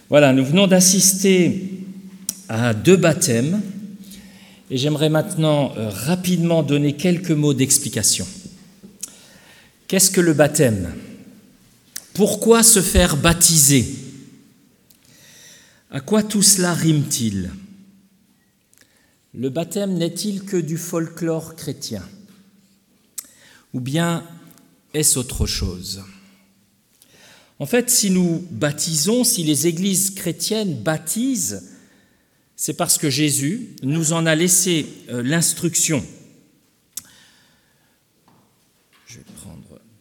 Voilà, nous venons d'assister à 2 baptêmes et j'aimerais maintenant rapidement donner quelques mots d'explication. Qu'est-ce que le baptême ? Pourquoi se faire baptiser ? À quoi tout cela rime-t-il ? Le baptême n'est-il que du folklore chrétien ? Ou bien est-ce autre chose ? En fait, si nous baptisons, si les églises chrétiennes baptisent, c'est parce que Jésus nous en a laissé l'instruction. Je vais prendre...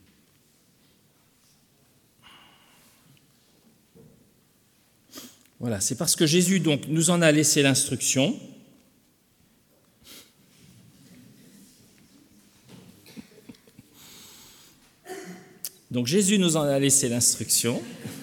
Voilà, c'est parce que Jésus donc nous en a laissé l'instruction. Donc Jésus nous en a laissé l'instruction.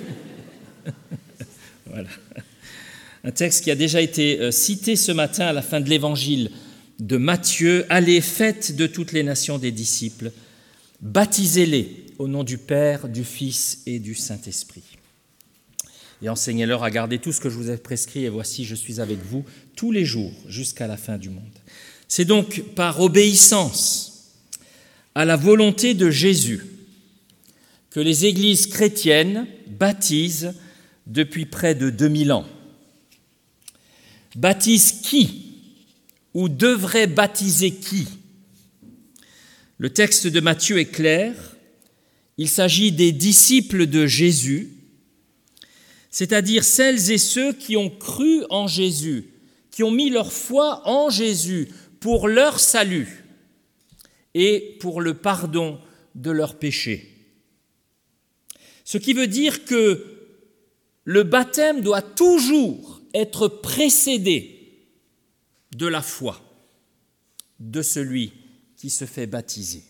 Voilà. Un texte qui a déjà été cité ce matin à la fin de l'évangile de Matthieu. « Allez, faites de toutes les nations des disciples, baptisez-les au nom du Père, du Fils et du Saint-Esprit. Et enseignez-leur à garder tout ce que je vous ai prescrit, et voici, je suis avec vous tous les jours jusqu'à la fin du monde. » C'est donc par obéissance à la volonté de Jésus que les églises chrétiennes baptisent depuis près de 2000 ans. Baptisent qui ? Ou devraient baptiser qui ? Le texte de Matthieu est clair. Il s'agit des disciples de Jésus, c'est-à-dire celles et ceux qui ont cru en Jésus, qui ont mis leur foi en Jésus pour leur salut et pour le pardon de leurs péchés. Ce qui veut dire que le baptême doit toujours être précédé de la foi de celui qui se fait baptiser.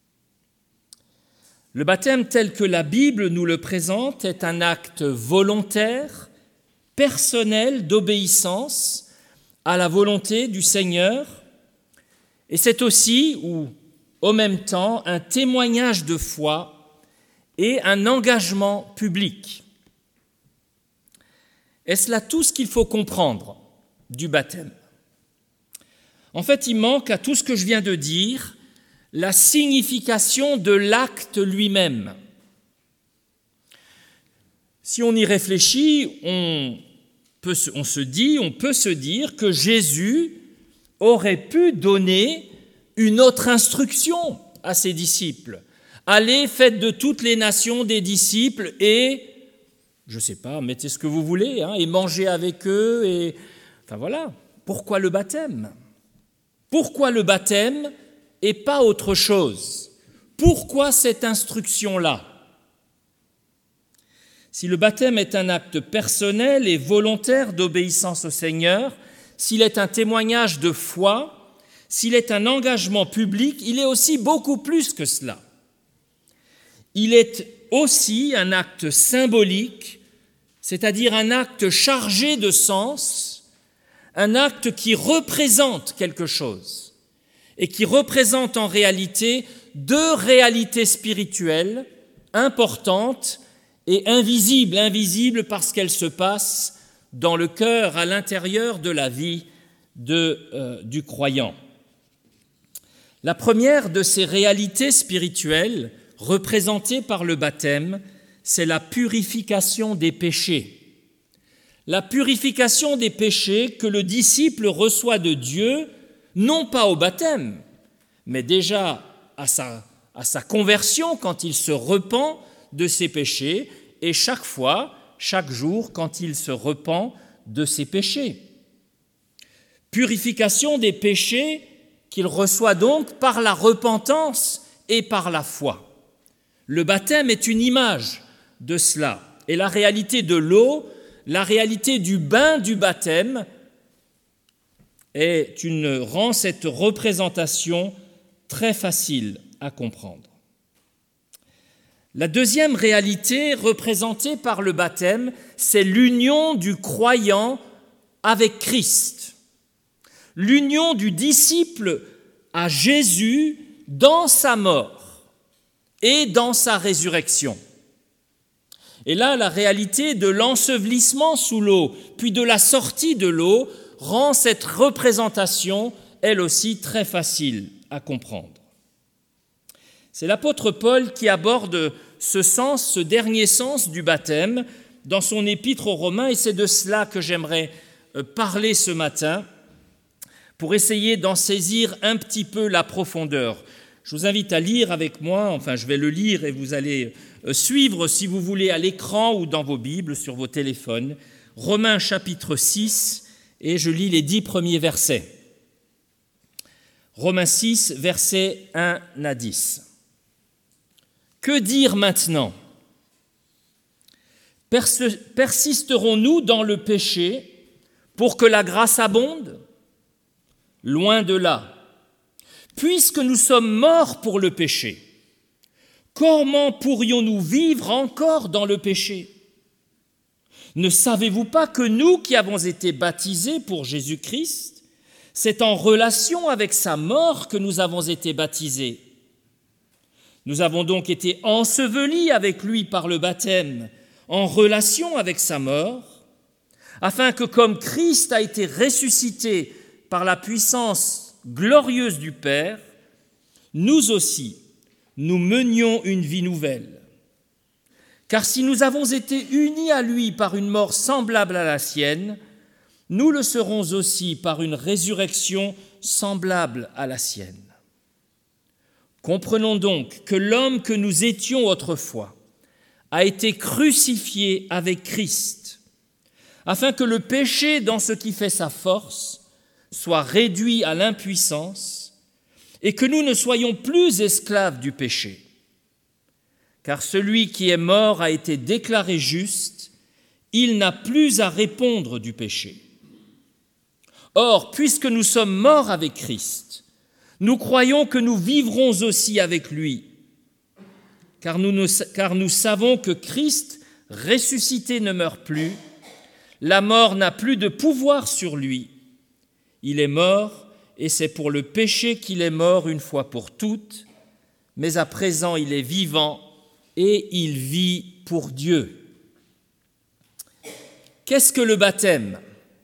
Le baptême tel que la Bible nous le présente est un acte volontaire, personnel d'obéissance à la volonté du Seigneur, et c'est aussi, ou au même temps, un témoignage de foi et un engagement public. Est-ce là tout ce qu'il faut comprendre du baptême ? En fait, il manque à tout ce que je viens de dire la signification de l'acte lui-même. Si on y réfléchit, on peut se dire que Jésus aurait pu donner une autre instruction à ses disciples. Allez, faites de toutes les nations des disciples et, je ne sais pas, mettez ce que vous voulez, et mangez avec eux. Et... Enfin voilà, pourquoi le baptême ? Pourquoi le baptême et pas autre chose ? Pourquoi cette instruction-là ? Si le baptême est un acte personnel et volontaire d'obéissance au Seigneur, s'il est un témoignage de foi, s'il est un engagement public, il est aussi beaucoup plus que cela. Il est aussi un acte symbolique, c'est-à-dire un acte chargé de sens, un acte qui représente quelque chose et qui représente en réalité 2 réalités spirituelles importantes et invisibles. Invisibles parce qu'elles se passent dans le cœur, à l'intérieur de la vie du croyant. La première de ces réalités spirituelles représentée par le baptême, c'est la purification des péchés. La purification des péchés que le disciple reçoit de Dieu, non pas au baptême, mais déjà à sa conversion quand il se repent de ses péchés et chaque fois, chaque jour, quand il se repent de ses péchés. Purification des péchés qu'il reçoit donc par la repentance et par la foi. Le baptême est une image de cela. Et la réalité de l'eau, la réalité du bain du baptême rend cette représentation très facile à comprendre. La deuxième réalité représentée par le baptême, c'est l'union du croyant avec Christ. L'union du disciple à Jésus dans sa mort et dans sa résurrection. Et là, la réalité de l'ensevelissement sous l'eau, puis de la sortie de l'eau, rend cette représentation, elle aussi, très facile à comprendre. C'est l'apôtre Paul qui aborde ce dernier sens du baptême dans son épître aux Romains, et c'est de cela que j'aimerais parler ce matin pour essayer d'en saisir un petit peu la profondeur. Je vous invite à lire avec moi, enfin je vais le lire et vous allez suivre si vous voulez à l'écran ou dans vos Bibles, sur vos téléphones, Romains chapitre 6, et je lis les 10 premiers versets. Romains 6, versets 1 à 10. Que dire maintenant ? Persisterons-nous dans le péché pour que la grâce abonde ? Loin de là. Puisque nous sommes morts pour le péché, comment pourrions-nous vivre encore dans le péché ? Ne savez-vous pas que nous qui avons été baptisés pour Jésus-Christ, c'est en relation avec sa mort que nous avons été baptisés ? Nous avons donc été ensevelis avec lui par le baptême, en relation avec sa mort, afin que comme Christ a été ressuscité par la puissance glorieuse du Père, nous aussi, nous menions une vie nouvelle. Car si nous avons été unis à lui par une mort semblable à la sienne, nous le serons aussi par une résurrection semblable à la sienne. Comprenons donc que l'homme que nous étions autrefois a été crucifié avec Christ, afin que le péché, dans ce qui fait sa force, soit réduit à l'impuissance et que nous ne soyons plus esclaves du péché. Car celui qui est mort a été déclaré juste, il n'a plus à répondre du péché. Or, puisque nous sommes morts avec Christ, nous croyons que nous vivrons aussi avec lui, car nous savons que Christ, ressuscité, ne meurt plus, la mort n'a plus de pouvoir sur lui. Il est mort, et c'est pour le péché qu'il est mort une fois pour toutes, mais à présent il est vivant et il vit pour Dieu. Qu'est-ce que le baptême ?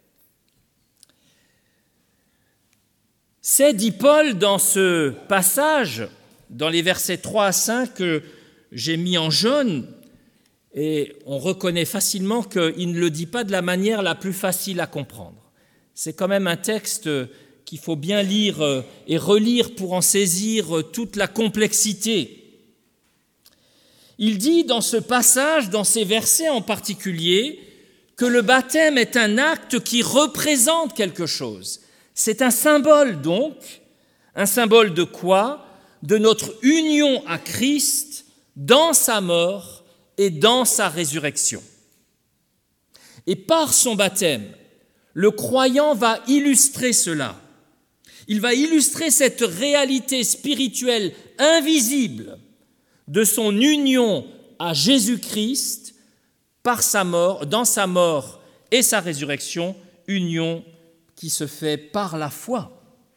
C'est, dit Paul dans ce passage, dans les versets 3 à 5 que j'ai mis en jaune, et on reconnaît facilement qu'il ne le dit pas de la manière la plus facile à comprendre. C'est quand même un texte qu'il faut bien lire et relire pour en saisir toute la complexité. Il dit dans ce passage, dans ces versets en particulier, que le baptême est un acte qui représente quelque chose. C'est un symbole donc, un symbole de quoi ? De notre union à Christ dans sa mort et dans sa résurrection. Et par son baptême, le croyant va illustrer cela. Il va illustrer cette réalité spirituelle invisible de son union à Jésus-Christ par sa mort, dans sa mort et sa résurrection, union qui se fait par la foi.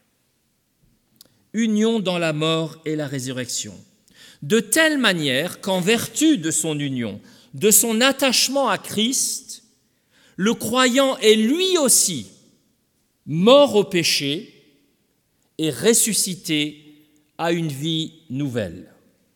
Union dans la mort et la résurrection. De telle manière qu'en vertu de son union, de son attachement à Christ, le croyant est lui aussi mort au péché et ressuscité à une vie nouvelle.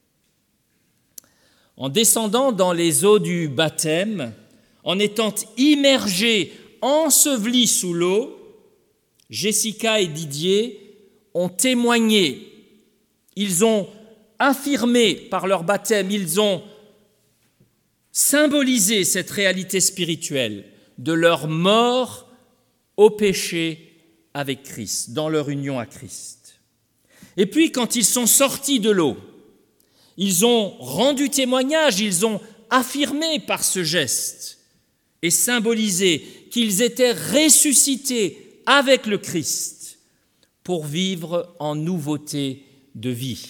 En descendant dans les eaux du baptême, en étant immergés, ensevelis sous l'eau, Jessica et Didier ont témoigné, ils ont affirmé par leur baptême, ils ont symbolisé cette réalité spirituelle de leur mort au péché avec Christ, dans leur union à Christ. Et puis, quand ils sont sortis de l'eau, ils ont rendu témoignage, ils ont affirmé par ce geste et symbolisé qu'ils étaient ressuscités avec le Christ pour vivre en nouveauté de vie.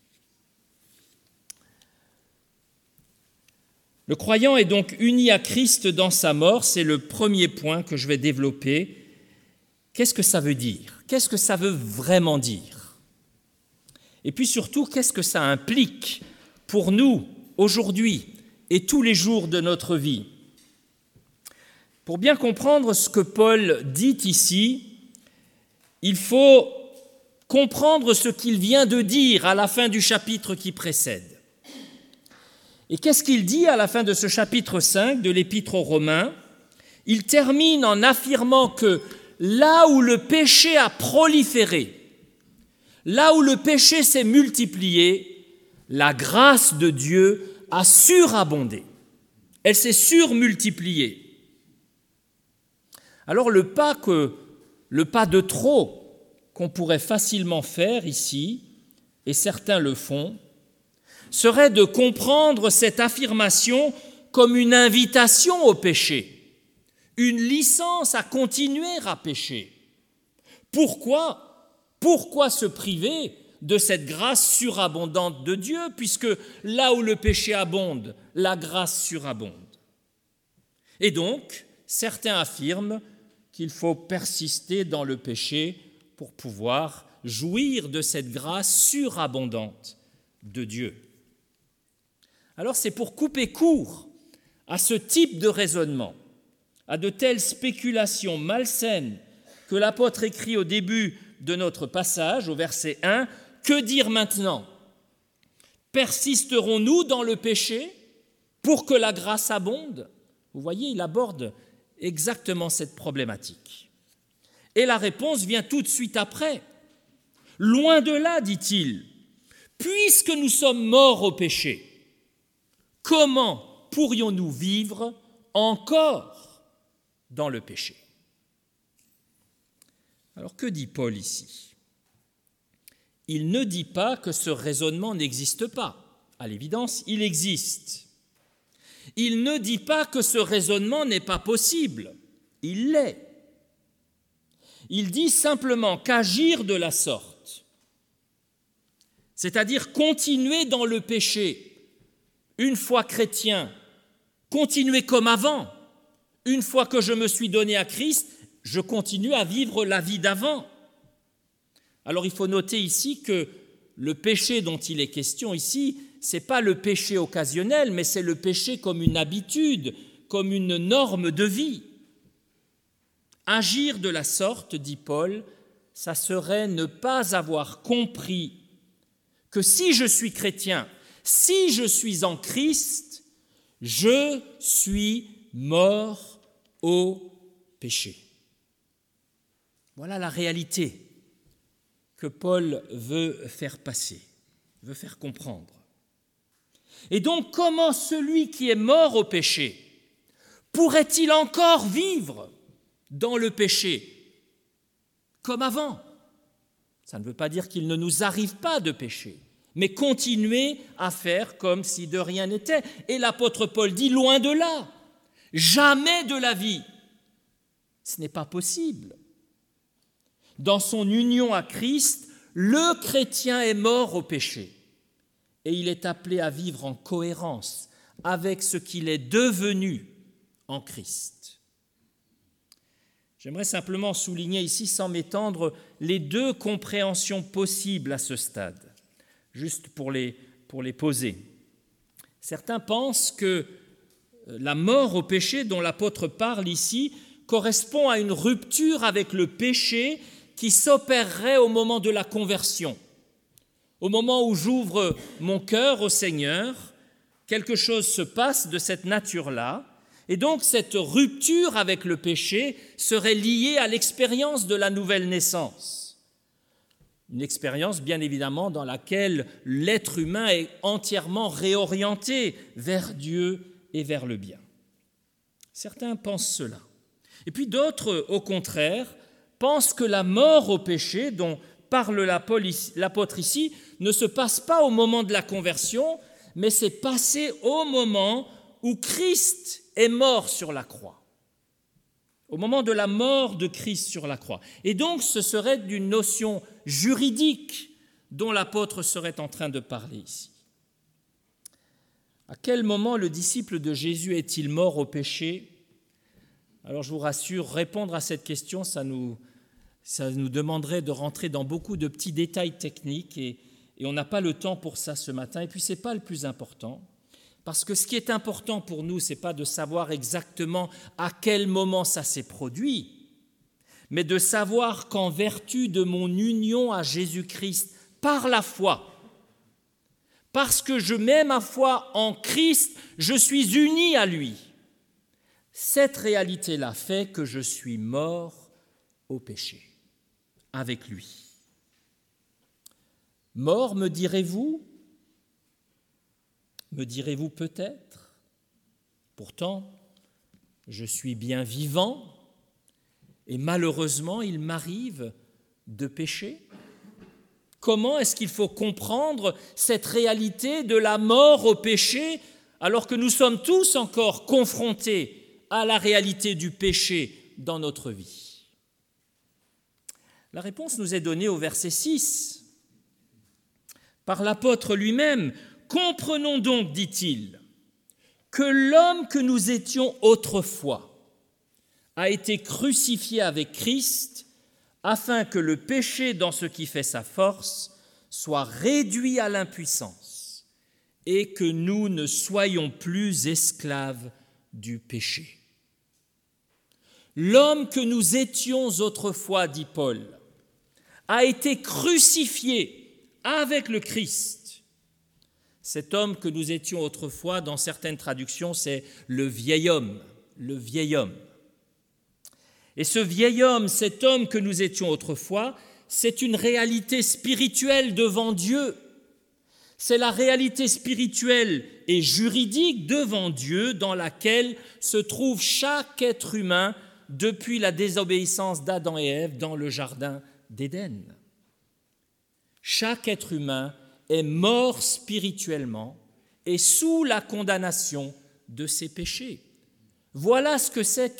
Le croyant est donc uni à Christ dans sa mort, c'est le premier point que je vais développer. Qu'est-ce que ça veut dire ? Qu'est-ce que ça veut vraiment dire ? Et puis surtout, qu'est-ce que ça implique pour nous aujourd'hui et tous les jours de notre vie. Pour bien comprendre ce que Paul dit ici, il faut comprendre ce qu'il vient de dire à la fin du chapitre qui précède. Et qu'est-ce qu'il dit à la fin de ce chapitre 5 de l'Épître aux Romains ? Il termine en affirmant que là où le péché a proliféré, là où le péché s'est multiplié, la grâce de Dieu a surabondé. Elle s'est surmultipliée. Alors le pas de trop qu'on pourrait facilement faire ici, et certains le font, serait de comprendre cette affirmation comme une invitation au péché, une licence à continuer à pécher. Pourquoi se priver de cette grâce surabondante de Dieu, puisque là où le péché abonde, la grâce surabonde? Et donc, certains affirment qu'il faut persister dans le péché pour pouvoir jouir de cette grâce surabondante de Dieu. Alors c'est pour couper court à ce type de raisonnement, à de telles spéculations malsaines que l'apôtre écrit au début de notre passage, au verset 1, « Que dire maintenant ? Persisterons-nous dans le péché pour que la grâce abonde ?» Vous voyez, il aborde exactement cette problématique. Et la réponse vient tout de suite après. « Loin de là, dit-il, puisque nous sommes morts au péché, comment pourrions-nous vivre encore dans le péché ?» Alors que dit Paul ici ? Il ne dit pas que ce raisonnement n'existe pas. À l'évidence, il existe. Il ne dit pas que ce raisonnement n'est pas possible. Il l'est. Il dit simplement qu'agir de la sorte, c'est-à-dire continuer dans le péché, une fois chrétien, continuer comme avant. Une fois que je me suis donné à Christ, je continue à vivre la vie d'avant. Alors il faut noter ici que le péché dont il est question ici, ce n'est pas le péché occasionnel, mais c'est le péché comme une habitude, comme une norme de vie. Agir de la sorte, dit Paul, ça serait ne pas avoir compris que si je suis chrétien, si je suis en Christ, je suis mort au péché. Voilà la réalité que Paul veut faire passer, veut faire comprendre. Et donc, comment celui qui est mort au péché pourrait-il encore vivre dans le péché comme avant ? Ça ne veut pas dire qu'il ne nous arrive pas de pécher, mais continuer à faire comme si de rien n'était. Et l'apôtre Paul dit, loin de là, jamais de la vie. Ce n'est pas possible. Dans son union à Christ, le chrétien est mort au péché et il est appelé à vivre en cohérence avec ce qu'il est devenu en Christ. J'aimerais simplement souligner ici, sans m'étendre, les deux compréhensions possibles à ce stade, juste pour les poser. Certains pensent que la mort au péché dont l'apôtre parle ici correspond à une rupture avec le péché qui s'opérerait au moment de la conversion. Au moment où j'ouvre mon cœur au Seigneur, quelque chose se passe de cette nature-là, et donc cette rupture avec le péché serait liée à l'expérience de la nouvelle naissance. Une expérience, bien évidemment, dans laquelle l'être humain est entièrement réorienté vers Dieu et vers le bien. Certains pensent cela. Et puis d'autres, au contraire, pensent que la mort au péché dont parle l'apôtre ici ne se passe pas au moment de la conversion, mais c'est passé au moment où Christ est mort sur la croix, au moment de la mort de Christ sur la croix. Et donc ce serait d'une notion juridique dont l'apôtre serait en train de parler ici. À quel moment le disciple de Jésus est-il mort au péché ? Alors je vous rassure, répondre à cette question, ça nous demanderait de rentrer dans beaucoup de petits détails techniques et on n'a pas le temps pour ça ce matin. Et puis ce n'est pas le plus important. Parce que ce qui est important pour nous, ce n'est pas de savoir exactement à quel moment ça s'est produit, mais de savoir qu'en vertu de mon union à Jésus-Christ par la foi, parce que je mets ma foi en Christ, je suis uni à lui. Cette réalité-là fait que je suis mort au péché, avec lui. Mort, me direz-vous peut-être. Pourtant, je suis bien vivant et malheureusement, il m'arrive de pécher. Comment est-ce qu'il faut comprendre cette réalité de la mort au péché alors que nous sommes tous encore confrontés à la réalité du péché dans notre vie? La réponse nous est donnée au verset 6 par l'apôtre lui-même. « Comprenons donc, dit-il, que l'homme que nous étions autrefois a été crucifié avec Christ afin que le péché dans ce qui fait sa force soit réduit à l'impuissance et que nous ne soyons plus esclaves du péché. » L'homme que nous étions autrefois, dit Paul, a été crucifié avec le Christ. Cet homme que nous étions autrefois, dans certaines traductions, c'est le vieil homme, le vieil homme. Et ce vieil homme, cet homme que nous étions autrefois, c'est une réalité spirituelle devant Dieu. C'est la réalité spirituelle et juridique devant Dieu dans laquelle se trouve chaque être humain depuis la désobéissance d'Adam et Ève dans le jardin d'Éden. Chaque être humain est mort spirituellement et sous la condamnation de ses péchés. Voilà ce que c'est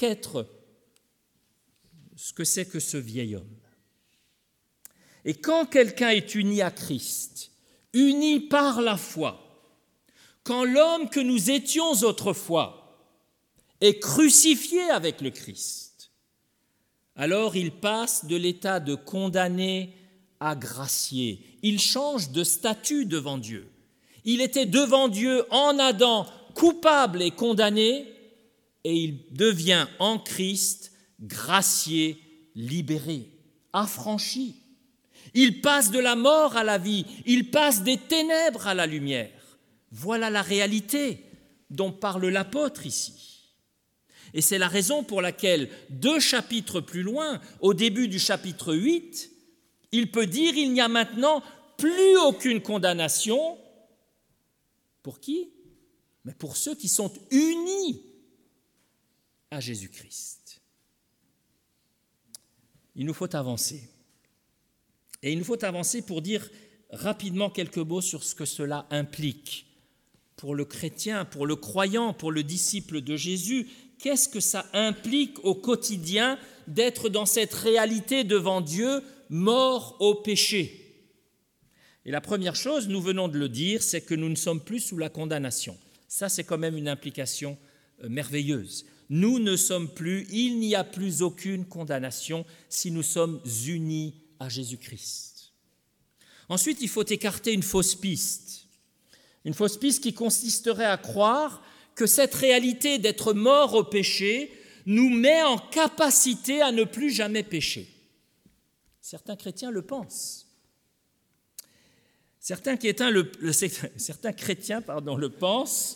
que ce vieil homme. Et quand quelqu'un est uni à Christ, uni par la foi, quand l'homme que nous étions autrefois est crucifié avec le Christ, alors il passe de l'état de condamné à gracié. Il change de statut devant Dieu. Il était devant Dieu en Adam coupable et condamné, et il devient en Christ gracié, libéré, affranchi. Il passe de la mort à la vie, il passe des ténèbres à la lumière. Voilà la réalité dont parle l'apôtre ici. Et c'est la raison pour laquelle, 2 chapitres plus loin, au début du chapitre 8, il peut dire « Il n'y a maintenant plus aucune condamnation. » Pour qui ? Mais pour ceux qui sont unis à Jésus-Christ. Il nous faut avancer. Et il nous faut avancer pour dire rapidement quelques mots sur ce que cela implique pour le chrétien, pour le croyant, pour le disciple de Jésus. Qu'est-ce que ça implique au quotidien d'être dans cette réalité devant Dieu, mort au péché? Et la première chose, nous venons de le dire, c'est que nous ne sommes plus sous la condamnation. Ça, c'est quand même une implication merveilleuse. Nous ne sommes plus, il n'y a plus aucune condamnation si nous sommes unis à Jésus-Christ. Ensuite, il faut écarter une fausse piste qui consisterait à croire que cette réalité d'être mort au péché nous met en capacité à ne plus jamais pécher. Certains chrétiens le pensent. Certains chrétiens le pensent.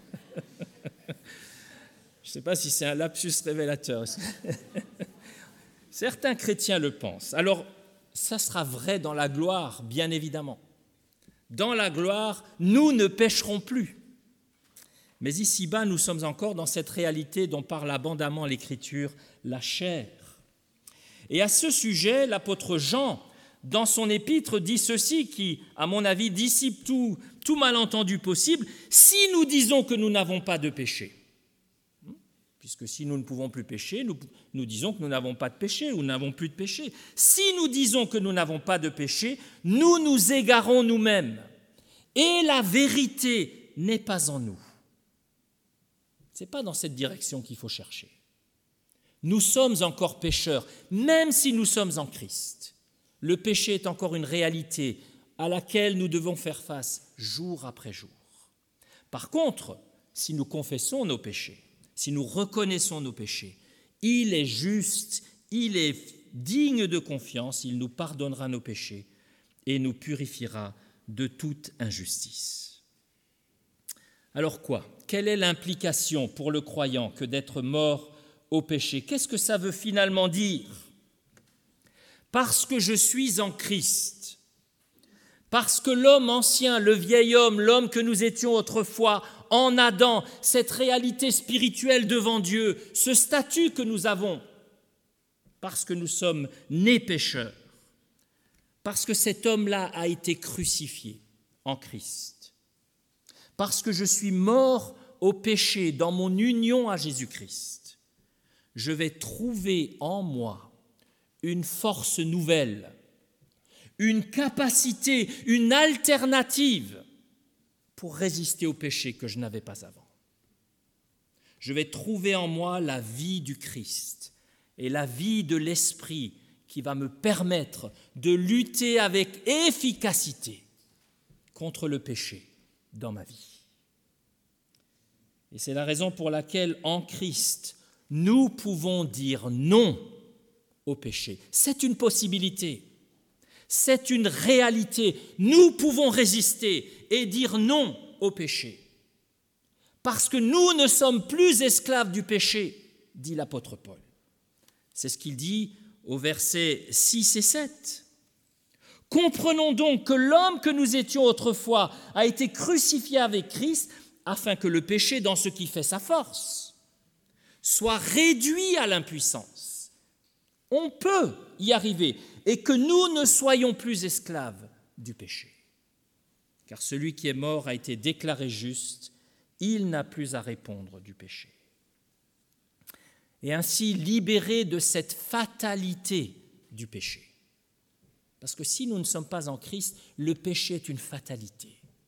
Je ne sais pas si c'est un lapsus révélateur. Certains chrétiens le pensent. Alors, ça sera vrai dans la gloire, bien évidemment. Dans la gloire, nous ne pécherons plus. Mais ici-bas, nous sommes encore dans cette réalité dont parle abondamment l'Écriture, la chair. Et à ce sujet, l'apôtre Jean, dans son épître, dit ceci qui, à mon avis, dissipe tout malentendu possible. Si nous disons que nous n'avons pas de péché, puisque si nous ne pouvons plus pécher, nous disons que nous n'avons pas de péché ou nous n'avons plus de péché. Si nous disons que nous n'avons pas de péché, nous nous égarons nous-mêmes et la vérité n'est pas en nous. Ce n'est pas dans cette direction qu'il faut chercher. Nous sommes encore pécheurs, même si nous sommes en Christ. Le péché est encore une réalité à laquelle nous devons faire face jour après jour. Par contre, si nous confessons nos péchés, si nous reconnaissons nos péchés, il est juste, il est digne de confiance, il nous pardonnera nos péchés et nous purifiera de toute injustice. Alors quoi ? Quelle est l'implication pour le croyant que d'être mort au péché ? Qu'est-ce que ça veut finalement dire ? Parce que je suis en Christ, parce que l'homme ancien, le vieil homme, l'homme que nous étions autrefois en Adam, cette réalité spirituelle devant Dieu, ce statut que nous avons, parce que nous sommes nés pécheurs, parce que cet homme-là a été crucifié en Christ, parce que je suis mort au péché dans mon union à Jésus-Christ, je vais trouver en moi une force nouvelle, une capacité, une alternative pour résister au péché que je n'avais pas avant. Je vais trouver en moi la vie du Christ et la vie de l'Esprit qui va me permettre de lutter avec efficacité contre le péché dans ma vie. Et c'est la raison pour laquelle, en Christ, nous pouvons dire non au péché. C'est une possibilité, c'est une réalité. Nous pouvons résister et dire non au péché. Parce que nous ne sommes plus esclaves du péché, dit l'apôtre Paul. C'est ce qu'il dit au versets 6 et 7. Comprenons donc que l'homme que nous étions autrefois a été crucifié avec Christ afin que le péché, dans ce qui fait sa force, soit réduit à l'impuissance. On peut y arriver et que nous ne soyons plus esclaves du péché. Car celui qui est mort a été déclaré juste, il n'a plus à répondre du péché. Et ainsi libérés de cette fatalité du péché. Parce que si nous ne sommes pas en Christ, le péché est une fatalité.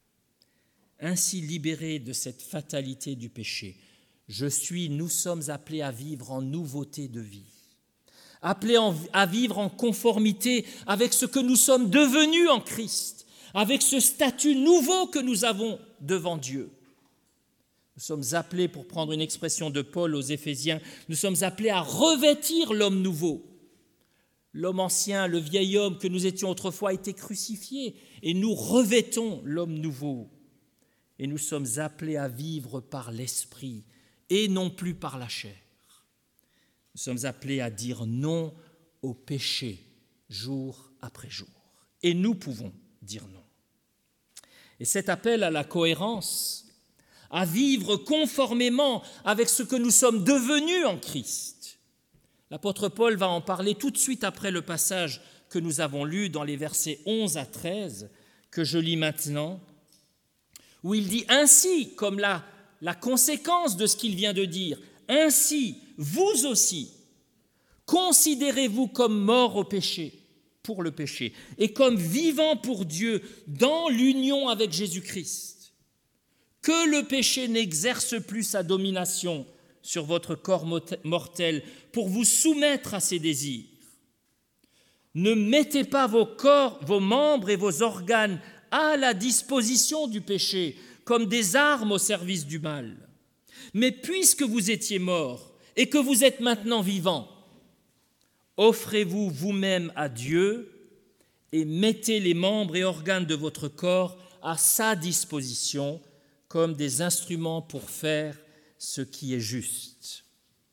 Ainsi libérés de cette fatalité du péché, nous sommes appelés à vivre en nouveauté de vie, appelés à vivre en conformité avec ce que nous sommes devenus en Christ, avec ce statut nouveau que nous avons devant Dieu. Nous sommes appelés, pour prendre une expression de Paul aux Éphésiens, nous sommes appelés à revêtir l'homme nouveau. L'homme ancien, le vieil homme que nous étions autrefois a été crucifié et nous revêtons l'homme nouveau. Et nous sommes appelés à vivre par l'esprit et non plus par la chair. Nous sommes appelés à dire non au péché jour après jour. Et nous pouvons dire non. Et cet appel à la cohérence, à vivre conformément avec ce que nous sommes devenus en Christ, l'apôtre Paul va en parler tout de suite après le passage que nous avons lu dans les versets 11 à 13, que je lis maintenant, où il dit « Ainsi », comme la conséquence de ce qu'il vient de dire, « Ainsi, vous aussi, considérez-vous comme morts au péché, pour le péché, et comme vivants pour Dieu dans l'union avec Jésus-Christ. Que le péché n'exerce plus sa domination sur votre corps mortel pour vous soumettre à ses désirs. Ne mettez pas vos membres et vos organes à la disposition du péché, comme des armes au service du mal. Mais puisque vous étiez morts et que vous êtes maintenant vivants, offrez-vous vous-même à Dieu et mettez les membres et organes de votre corps à sa disposition comme des instruments pour faire ce qui est juste.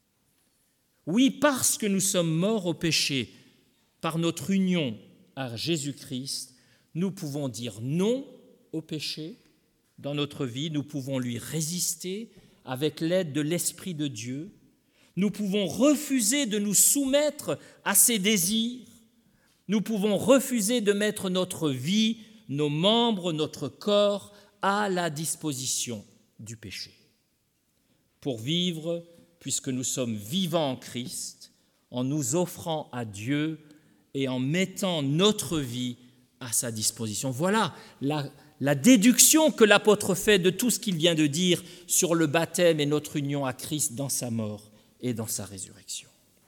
Oui, parce que nous sommes morts au péché par notre union à Jésus-Christ, nous pouvons dire non au péché dans notre vie, nous pouvons lui résister avec l'aide de l'Esprit de Dieu, nous pouvons refuser de nous soumettre à ses désirs, nous pouvons refuser de mettre notre vie, nos membres, notre corps à la disposition du péché. Pour vivre, puisque nous sommes vivants en Christ, en nous offrant à Dieu et en mettant notre vie à sa disposition. Voilà la déduction que l'apôtre fait de tout ce qu'il vient de dire sur le baptême et notre union à Christ dans sa mort et dans sa résurrection.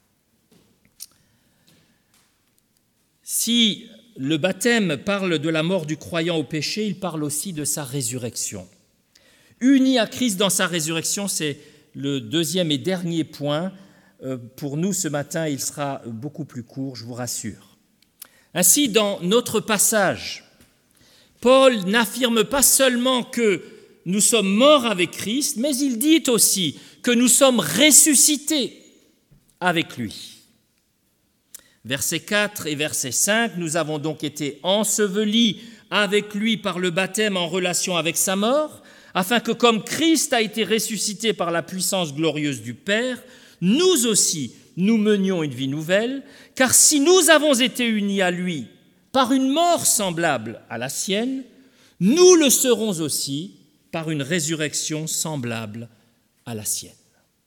Si le baptême parle de la mort du croyant au péché, il parle aussi de sa résurrection. unis à Christ dans sa résurrection, c'est le deuxième et dernier point. Pour nous, ce matin, il sera beaucoup plus court, je vous rassure. Ainsi, dans notre passage, Paul n'affirme pas seulement que nous sommes morts avec Christ, mais il dit aussi que nous sommes ressuscités avec lui. Versets 4 et verset 5, nous avons donc été ensevelis avec lui par le baptême en relation avec sa mort, afin que comme Christ a été ressuscité par la puissance glorieuse du Père, nous aussi, nous menions une vie nouvelle, car si nous avons été unis à lui par une mort semblable à la sienne, nous le serons aussi par une résurrection semblable à la sienne.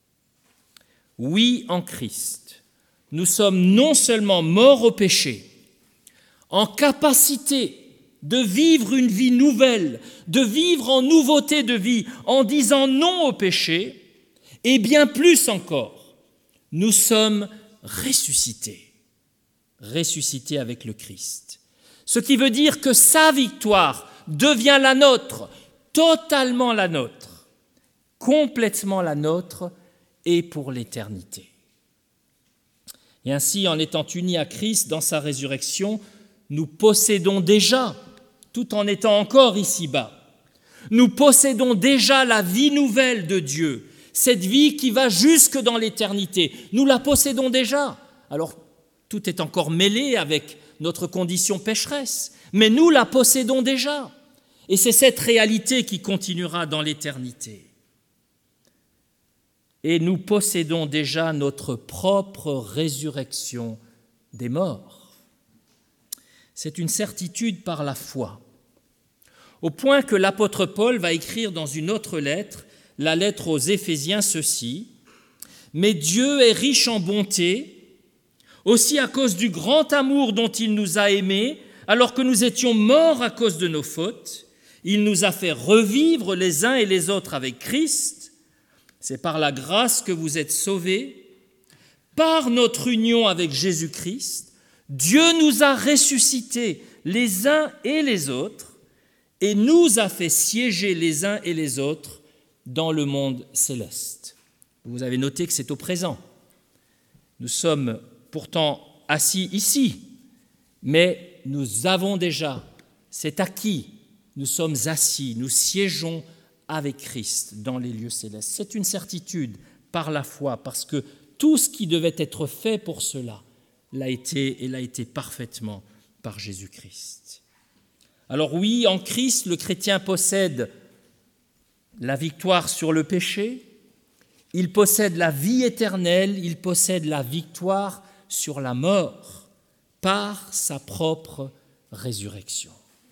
Oui, en Christ, nous sommes non seulement morts au péché, en capacité de vivre une vie nouvelle, de vivre en nouveauté de vie, en disant non au péché, et bien plus encore, nous sommes ressuscités avec le Christ. Ce qui veut dire que sa victoire devient la nôtre, totalement la nôtre, complètement la nôtre et pour l'éternité. Et ainsi, en étant unis à Christ dans sa résurrection, nous possédons déjà, tout en étant encore ici-bas, nous possédons déjà la vie nouvelle de Dieu, cette vie qui va jusque dans l'éternité. Nous la possédons déjà. Alors, tout est encore mêlé avec notre condition pécheresse, mais nous la possédons déjà. Et c'est cette réalité qui continuera dans l'éternité. Et nous possédons déjà notre propre résurrection des morts. C'est une certitude par la foi, au point que l'apôtre Paul va écrire dans une autre lettre, la lettre aux Éphésiens, ceci : « Mais Dieu est riche en bonté, aussi à cause du grand amour dont il nous a aimés, alors que nous étions morts à cause de nos fautes, il nous a fait revivre les uns et les autres avec Christ. C'est par la grâce que vous êtes sauvés. Par notre union avec Jésus-Christ, Dieu nous a ressuscités les uns et les autres et nous a fait siéger les uns et les autres dans le monde céleste. » Vous avez noté que c'est au présent. Nous sommes pourtant assis ici, mais nous avons déjà, c'est acquis, nous sommes assis, nous siégeons avec Christ dans les lieux célestes. C'est une certitude par la foi, parce que tout ce qui devait être fait pour cela l'a été parfaitement par Jésus-Christ. Alors oui, en Christ, le chrétien possède la victoire sur le péché, il possède la vie éternelle, il possède la victoire sur la mort par sa propre résurrection.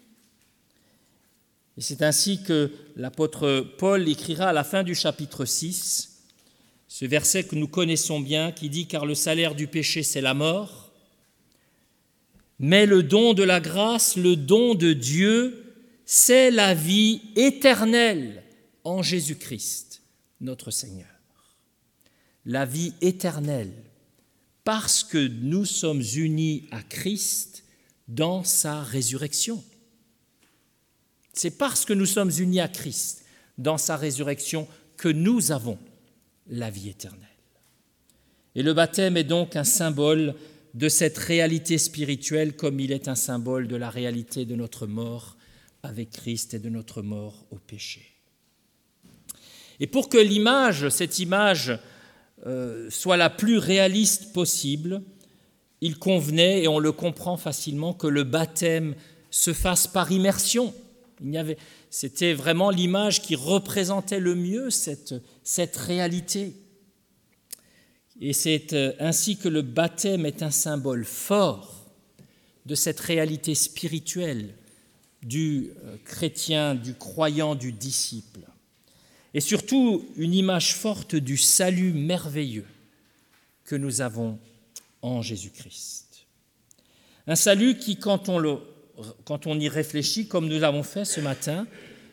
Et c'est ainsi que l'apôtre Paul écrira à la fin du chapitre 6, ce verset que nous connaissons bien, qui dit « Car le salaire du péché, c'est la mort, mais le don de la grâce, le don de Dieu, c'est la vie éternelle en Jésus-Christ, notre Seigneur. » La vie éternelle, parce que nous sommes unis à Christ dans sa résurrection. C'est parce que nous sommes unis à Christ dans sa résurrection que nous avons la vie éternelle. Et le baptême est donc un symbole de cette réalité spirituelle, comme il est un symbole de la réalité de notre mort avec Christ et de notre mort au péché. Et pour que cette image soit la plus réaliste possible, il convenait, et on le comprend facilement, que le baptême se fasse par immersion. C'était vraiment l'image qui représentait le mieux cette réalité. Et c'est ainsi que le baptême est un symbole fort de cette réalité spirituelle du chrétien, du croyant, du disciple. Et surtout, une image forte du salut merveilleux que nous avons en Jésus-Christ. Un salut qui, quand on y réfléchit, comme nous l'avons fait ce matin,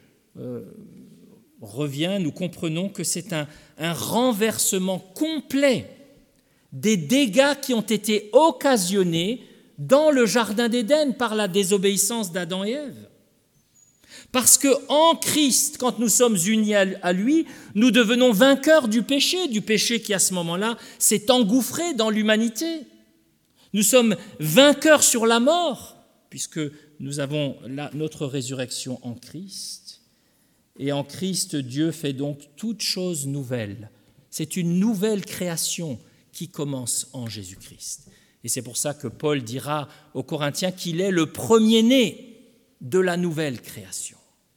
revient, nous comprenons que c'est un renversement complet des dégâts qui ont été occasionnés dans le Jardin d'Éden par la désobéissance d'Adam et Ève. Parce que en Christ, quand nous sommes unis à lui, nous devenons vainqueurs du péché qui à ce moment-là s'est engouffré dans l'humanité. Nous sommes vainqueurs sur la mort, puisque nous avons notre résurrection en Christ. Et en Christ, Dieu fait donc toutes choses nouvelles. C'est une nouvelle création qui commence en Jésus-Christ. Et c'est pour ça que Paul dira aux Corinthiens qu'il est le premier-né de la nouvelle création.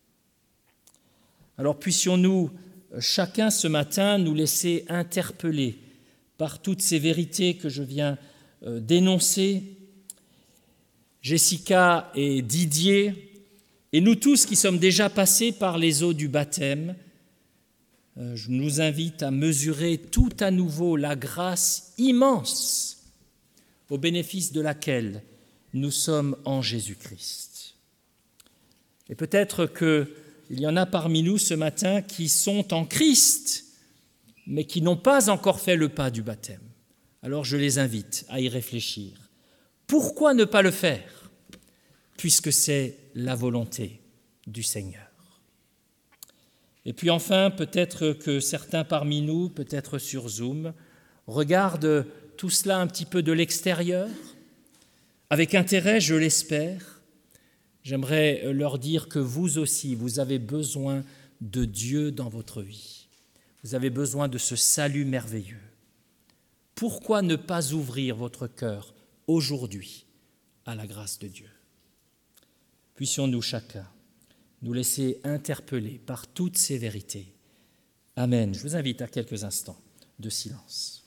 Alors puissions-nous chacun ce matin nous laisser interpeller par toutes ces vérités que je viens d'énoncer, Jessica et Didier, et nous tous qui sommes déjà passés par les eaux du baptême, je nous invite à mesurer tout à nouveau la grâce immense au bénéfice de laquelle nous sommes en Jésus-Christ. Et peut-être qu'il y en a parmi nous ce matin qui sont en Christ, mais qui n'ont pas encore fait le pas du baptême. Alors je les invite à y réfléchir. Pourquoi ne pas le faire ? Puisque c'est la volonté du Seigneur. Et puis enfin, peut-être que certains parmi nous, peut-être sur Zoom, regardent tout cela un petit peu de l'extérieur, avec intérêt, je l'espère. J'aimerais leur dire que vous aussi, vous avez besoin de Dieu dans votre vie. Vous avez besoin de ce salut merveilleux. Pourquoi ne pas ouvrir votre cœur aujourd'hui à la grâce de Dieu ? Puissions-nous chacun nous laisser interpeller par toutes ces vérités. Amen. Je vous invite à quelques instants de silence.